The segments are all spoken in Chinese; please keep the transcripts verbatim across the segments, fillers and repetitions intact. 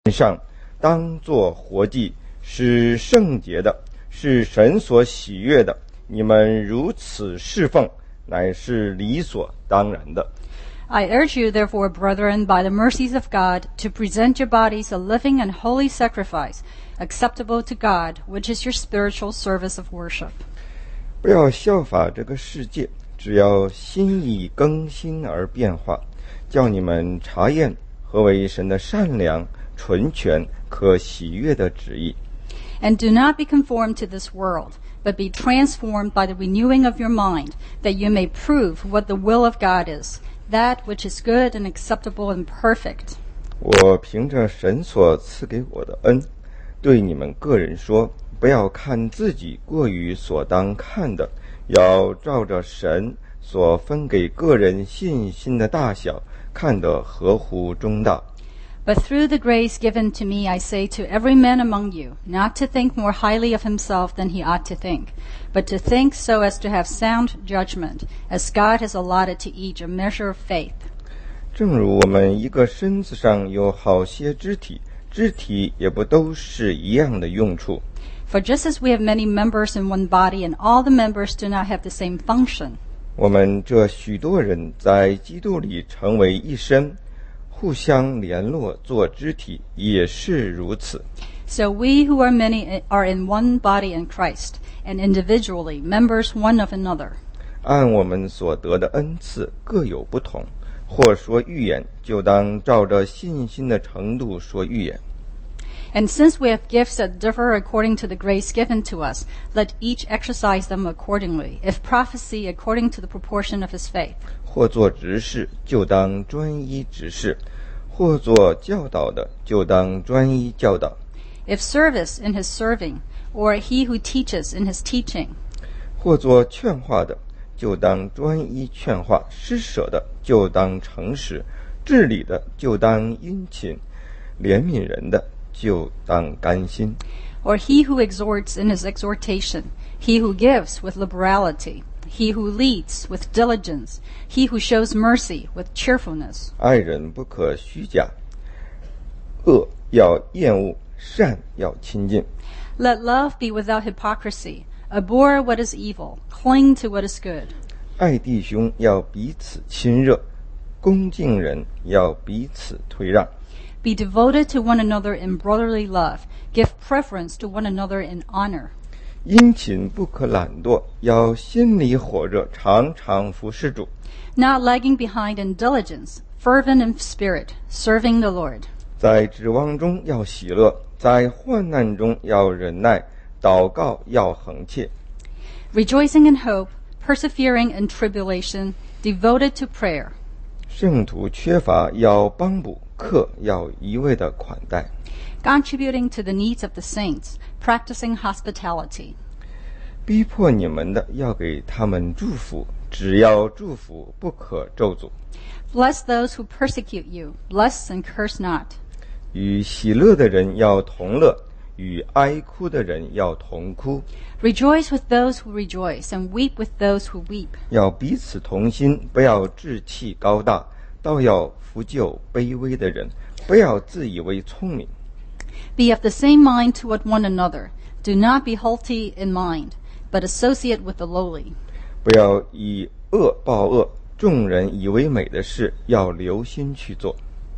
上当作活祭，是圣洁的，是神所喜悦的。你们如此侍奉，乃是理所当然的。 I urge you, therefore, brethren, by the mercies of God, to present your bodies a living and holy sacrifice, acceptable to God, which is your spiritual service of worship. 不要效法这个世界，只要心意更新而变化，叫你们查验何为神的善良、纯全、可喜悦的旨意。 And do not be conformed to this world, but be transformed by the renewing of your mind, that you may prove what the will of God is, that which is good and acceptable and perfect. 我凭着神所赐给我的恩，对你们个人说，不要看自己过于所当看的，要照着神所分给个人信心的大小，看得合乎中道。 But through the grace given to me, I say to every man among you, not to think more highly of himself than he ought to think, but to think so as to have sound judgment, as God has allotted to each a measure of faith. 正如我们一个身子上有好些肢体，肢体也不都是一样的用处。 For just as we have many members in one body, and all the members do not have the same function, 我们这许多人在基督里成为一身，互相联络做肢体，也是如此。 So we who are many are in one body in Christ, and individually members one of another. 按我们所得的恩赐各有不同，或说预言，就当照着信心的程度说预言。 And since we have gifts that differ according to the grace given to us, let each exercise them accordingly. If prophecy, according to the proportion of his faith. 或做执事，就当专一执事；或做教导的，就当专一教导。 If service, in his serving, or he who teaches in his teaching. 或做劝化的，就当专一劝化；施舍的，就当诚实；治理的，就当殷勤；怜悯人的，就当甘心。 Or he who exhorts in his exhortation, he who gives with liberality, he who leads with diligence, he who shows mercy with cheerfulness. 爱人不可虚假，恶要厌恶，善要亲近。 Let love be without hypocrisy. Abhor what is evil. Cling to what is good. 爱弟兄要彼此亲热，恭敬人要彼此推让。 Be devoted to one another in brotherly love. Give preference to one another in honor. 殷勤不可懒惰，要心里火热，常常服侍主。 Not lagging behind in diligence. Fervent in spirit. Serving the Lord. 在指望中要喜乐，在患难中要忍耐，祷告要恒切。 Rejoicing in hope. Persevering in tribulation. Devoted to prayer. 圣徒缺乏要帮补，客要一味的款待。 Contributing to the needs of the saints. Practicing hospitality. 逼迫你们的要给他们祝福，只要祝福，不可咒诅。 Bless those who persecute you. Bless and curse not. 与喜乐的人要同乐，与哀哭的人要同哭。 Rejoice with those who rejoice, and weep with those who weep. 要彼此同心，不要志气高大，倒要扶救卑微的人，不要自以为聪明。 Be of the same mind toward one another. Do not be haughty in mind, but associate with the lowly. 不要以恶报恶，众人以为美的事，要留心去做。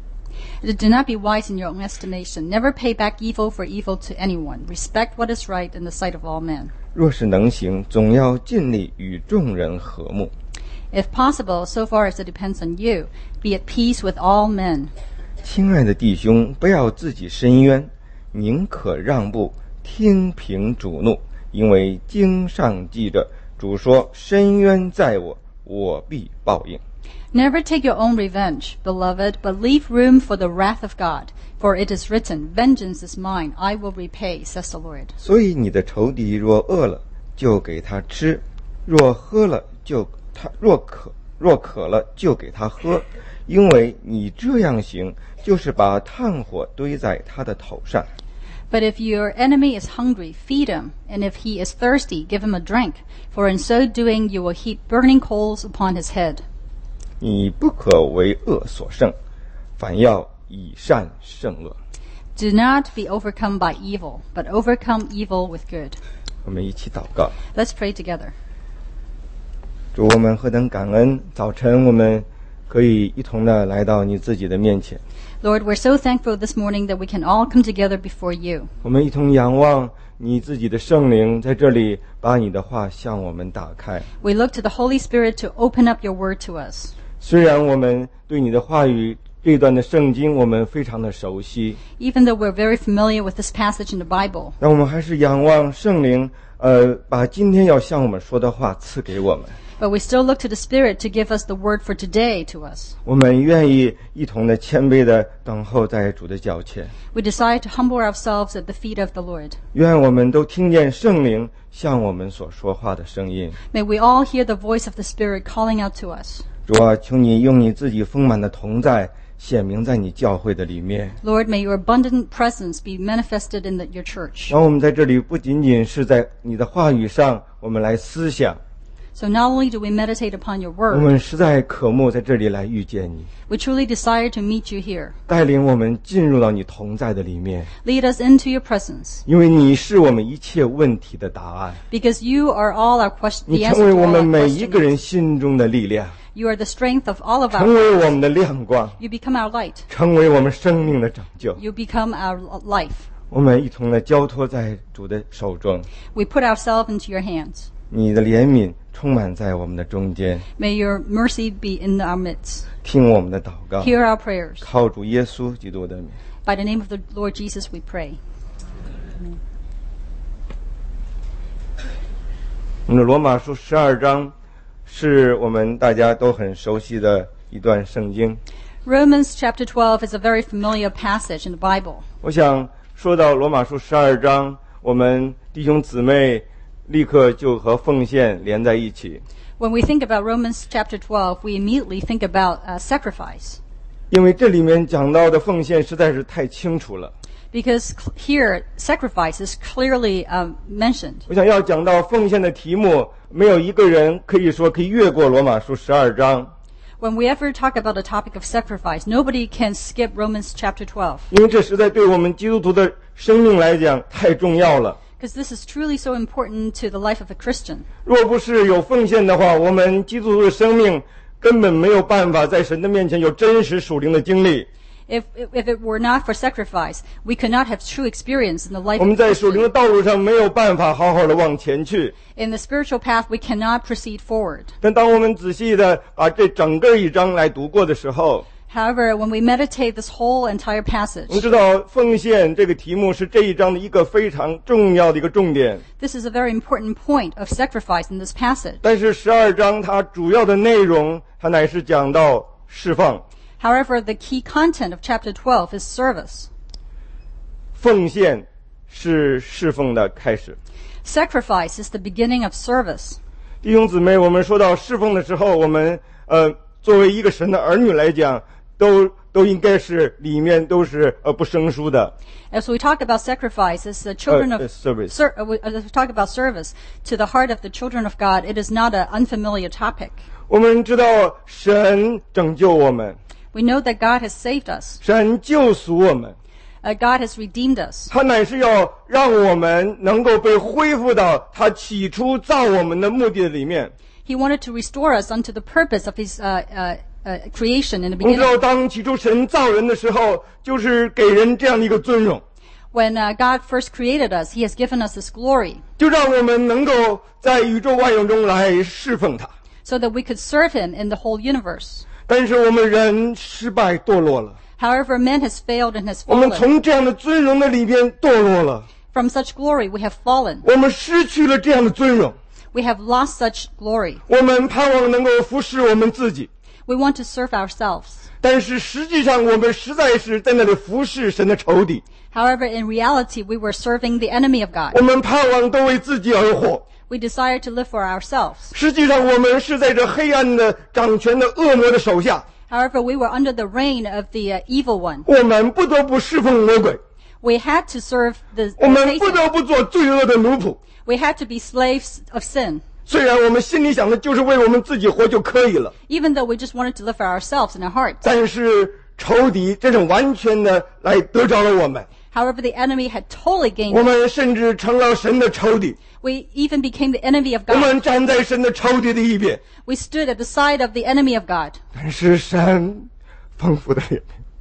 Do not be wise in your own estimation. Never pay back evil for evil to anyone. Respect what is right in the sight of all men. 若是能行，总要尽力与众人和睦。 If possible, so far as it depends on you, be at peace with all men. 亲爱的弟兄，不要自己伸冤，宁可让步，听凭主怒，因为经上记着，主说：“伸冤在我，我必报应。” Never take your own revenge, beloved, but leave room for the wrath of God. For it is written, Vengeance is mine, I will repay, says the Lord. 所以你的仇敌若饿了，就给他吃；若喝了，就他若渴若渴了，就给他喝。因为你这样行，就是把炭火堆在他的头上。 But if your enemy is hungry, feed him, and if he is thirsty, give him a drink. For in so doing you will heap burning coals upon his head. 你不可为恶所胜，反要以善胜恶。 Do not be overcome by evil, but overcome evil with good. 我们一起祷告。 Let's pray together. 主，我们何等感恩，早晨我们可以一同的来到你自己的面前， Lord, we're so thankful this morning that we can all come together before you. 我们一同仰望你自己的圣灵在这里把你的话向我们打开。 We look to the Holy Spirit to open up your word to us. 虽然我们对你的话语这段的圣经我们非常的熟悉， Even though we're very familiar with this passage in the Bible, 但我们还是仰望圣灵，呃，把今天要向我们说的话赐给我们。 but we still look to the Spirit to give us the word for today to us. 我们愿意一同的谦卑的等候在主的脚前， We decide to humble ourselves at the feet of the Lord. 愿我们都听见圣灵向我们所说话的声音。 May we all hear the voice of the Spirit calling out to us. 主啊，求你用你自己丰满的同在显明在你教会的里面， Lord, may your abundant presence be manifested in the, your church. 让我们在这里不仅仅是在你的话语上我们来思想， So not only do we meditate upon your 我 word, 们实在渴慕在这里来遇见你， we truly desire to meet you here. 带领我们进入到你同在的里面， Lead us into your presence, 因为你是我们一切问题的答案， because you are all our question, 你 the 成 answer 为 to 我 all 们 our 每一个 questions. 人心中的力量， You are the strength of all of 成 our 为我 lives. 们的亮光， You become our light. 成为我们生命的拯救。 You become our life. 我们一同的交托在主的手中， We put ourselves into your hands. 你的怜悯充满在我们的中间， May your mercy be in our midst. 听我们的祷告， Hear our prayers. 靠主耶稣基督的名。 By the name of the Lord Jesus we pray. 我们的罗马书十二章是我们大家都很熟悉的一段圣经。 Romans chapter twelve is a very familiar passage in the Bible. 我想说到罗马书十二章，我们弟兄姊妹立刻就和奉献连在一起， When we think about Romans chapter twelve, we immediately think about uh, sacrifice. 因为这里面讲到的奉献实在是太清楚了。 Because cl- here, sacrifice is clearly um, mentioned. 我想要讲到奉献的题目，没有一个人可以说可以越过罗马书十二章， When we ever talk about the topic of sacrifice, nobody can skip Romans chapter twelve. 因为这实在对我们基督徒的生命来讲太重要了。 Because this is truly so important to the life of a Christian. 若不是有奉献的话，我们基督徒的生命根本没有办法在神的面前有真实属灵的经历。 If, if it were not for sacrifice, we could not have true experience in the life 我 of 们 a 在属灵的 Christian. 道路上没有办法好好的往前去。 In the spiritual path, we cannot proceed forward. 但当我们仔细的把这整个一章来读过的时候， However, when we meditate this whole entire 我们 passage, 知道奉献这个题目是这一章的一个非常重要的一个重点。 this is a very important point of sacrifice in this passage. 但是十二章它主要的内容，它乃是讲到释放。 However, the key content of chapter twelve is service. 奉献是侍奉的开始。 Sacrifice is the beginning of service. 弟兄姊妹，我们说到侍奉的时候，我们呃作为一个神的儿女来讲，都都应该是里面都是呃不生疏的。 As we talk about sacrifice, as the children Uh, of uh, service. ser- uh, we- as we talk about service to the heart of the children of God, it is not an unfamiliar topic. 我们知道神拯救我们， We know that God has saved us. 神救赎我们， Uh, God has redeemed us. 他乃是要让我们能够被恢复到他起初造我们的目的里面。 He wanted to restore us unto the purpose of His uh, uh, uh, creation in the 我们知道， beginning. 当起初神造人的时候，就是给人这样的一个尊荣， When uh, God first created us, He has given us His glory 就让我们能够在宇宙万有中来侍奉他。 so that we could serve Him in the whole universe. 但是我们人失败堕落了， However, man has failed and has 我们 fallen. 从这样的尊荣的里边堕落了， From such glory, we have fallen. 我们失去了这样的尊荣， We have lost such glory. 我们盼望能够服侍我们自己， We want to serve ourselves. 但是实际上我们实在是在那里服侍神的仇敌， However, in reality, we were serving the enemy of 我 God. 们盼望都为自己而活， We desired to live for ourselves. 实际上我们是在这黑暗的掌权的恶魔的手下， However, we were under the reign of the uh, evil one. 我们不得不侍奉魔鬼， We had to serve the 我 uh, 们不 Satan. 得不做罪恶的奴仆。 We had to be slaves of sin. 虽然我们心里想的就是为我们自己活就可以了， Even though we just wanted to live for ourselves in our hearts. 但是仇敌真是完全的来得着了我们。 However, the enemy had totally gained. 我们甚至成了神的仇敌， We even became the enemy of 我 God. 们站在神的仇敌的一边。 We stood at the side of the enemy of God. 但是神丰富的怜悯，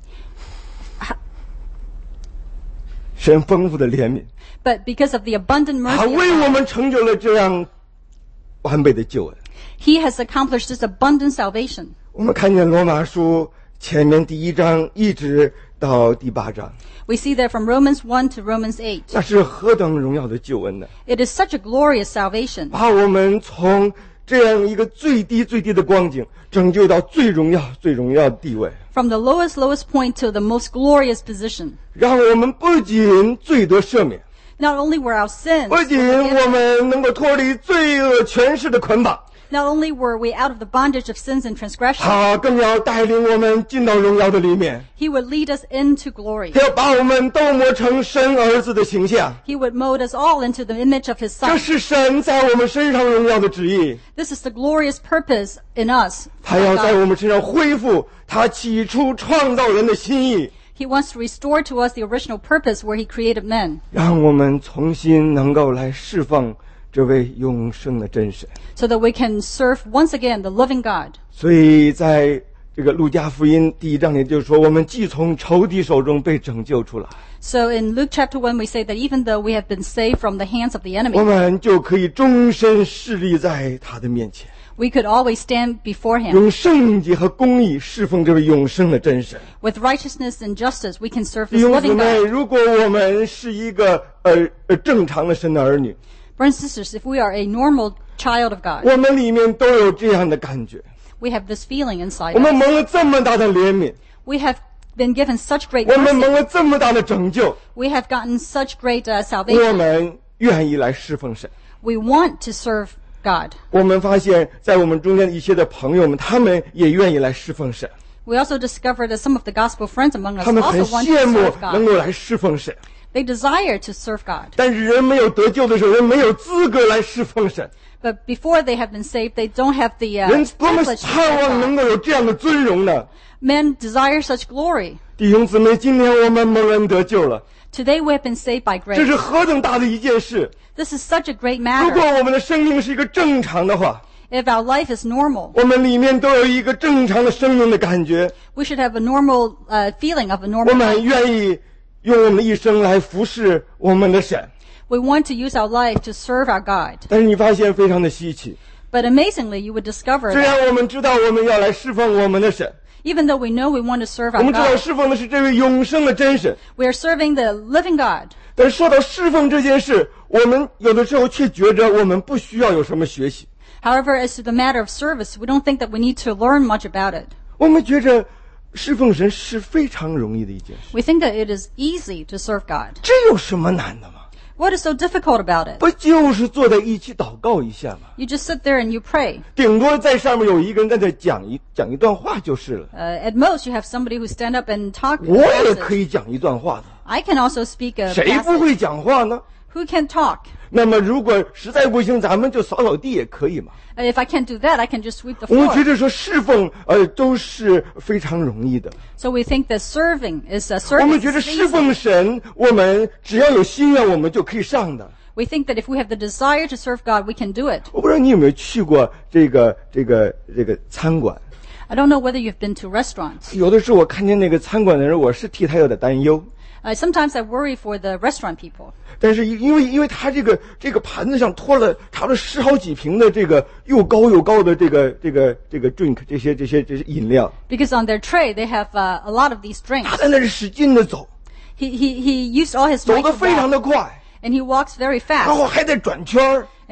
神丰富的怜悯， But because of the abundant 他 mercy of 为我 God, 们成就了这样完备的救恩。 He has accomplished this abundant salvation. 我们看见罗马书前面第一章一直到第八章， We see that from Romans one to Romans eight. 那是何等荣耀的救恩呢！ It is such a glorious salvation. 把我们从这样一个最低最低的光景，拯救到最荣耀最荣耀的地位， From the lowest, lowest point to the most glorious position. 让我们不仅罪得赦免， Not only were our sins, 不仅我们能够脱离罪恶权势的捆绑， not only were we out of the bondage of sins and transgression, 他更要带领我们进到荣耀的里面， He would lead us into glory. 他要把我们都磨成神儿子的形象。 He would mold us all into the image of His 这 Son. 是神在我们身上荣耀的旨意， This is the glorious purpose in us. 他要在我们身上恢复他起初创造人的心意， He wants to restore to us the original purpose where He created men, 让我们重新能够来侍奉这位永生的真神。 so that we can serve once again the living God. 所以在这个路加福音第一章里就说，我们既从仇敌手中被拯救出来， So in Luke chapter one, we say that even though we have been saved from the hands of the 我 enemy, 们就可以终身侍立在他的面前， we could always stand before Him. 用圣洁和公义侍奉这位永生的真神。 With righteousness and justice, we can serve 弟 this 兄姊 living 妹， God. 如果我们是一个呃呃正常的神的儿女， Brothers and sisters, if we are a normal child of God, 我们里面都有这样的感觉。 we have this feeling inside 我们 us. 蒙了这么大的怜悯， We have been given such great 我们蒙 mercy. 了这么大的拯救， We have gotten such great uh, 我 salvation. 们愿意来侍奉神。 We want to serve God. 我们发现，在我们中间的一些的朋友们，他们也愿意来侍奉神， We also discovered that some of the gospel friends among us 他们很 also want to 羡慕 serve 能 God. 够来侍奉神。 They desire to serve God. 但是人没有得救的时候，人没有资格来侍奉神。 But before they have been saved, they don't have the 人 uh, 多么 privilege to 盼 serve 望能 God. 够有这样的尊荣呢？ Men desire such glory. 弟兄姊妹，今天我们蒙恩得救了， Today we have been saved by 这 grace. 是何等大的一件事！ This is such a great 如果 matter. 我们的生命是一个正常的话， If our life is normal, 我们里面都有一个正常的生命的感觉， we should have a normal uh, feeling of a 我 normal 们 life. 愿意用我们的一生来服侍我们的神。 We want to use our life to serve our God. 但是你发现非常的稀奇， But amazingly, you would discover 虽 that 然我们知道我们要来侍奉我们的神， even though we know we want to serve 我 our 们知道 God, 侍奉的是这位永生的真神， we are serving the living God. 但是说到侍奉这件事，我们有的时候却觉着我们不需要有什么学习， However, as to the matter of service, we don't think that we need to learn much about it. 我们觉着侍奉神是非常容易的一件事， We think that it is easy to serve God. 这有什么难的吗？ What is so difficult about it? 不就是坐在一起祷告一下吗？ You just sit there and you pray. 顶多在上面有一个人在这讲一讲一段话就是了。 Uh, at most, you have somebody who stand up and talk. 我也 passage. 可以讲一段话的， I can also speak a 谁不 passage. 会讲话呢？ Who can talk? 那么如果实在不行，咱们就扫扫地也可以嘛。 Uh, if I can't do that, I can just sweep the 我们觉 floor. 得说侍奉呃都是非常容易的， So we think that serving is a 我们 service. 觉得 is 侍 easy. 奉神，我们只要有心愿，我们就可以上的。 We think that if we have the desire to serve God, we can do it. 我不知道你有没有去过这个这个这个餐馆， I don't know whether you've been to restaurants. 有的时候我看见那个餐馆的人，我是替他有点担忧。 Uh, sometimes I worry for the restaurant people 但是因为因为他这个这个盘子上拖了差不多十好几瓶的这个又高又高的这个这个这个 drink 这些这些这些饮料， because on their tray they have uh, a lot of these 他 drinks. 在那里使劲的走， He he he used all his 走 might 得 to 非常 walk, 的快， and he walks very 然 fast. 后还在转圈儿。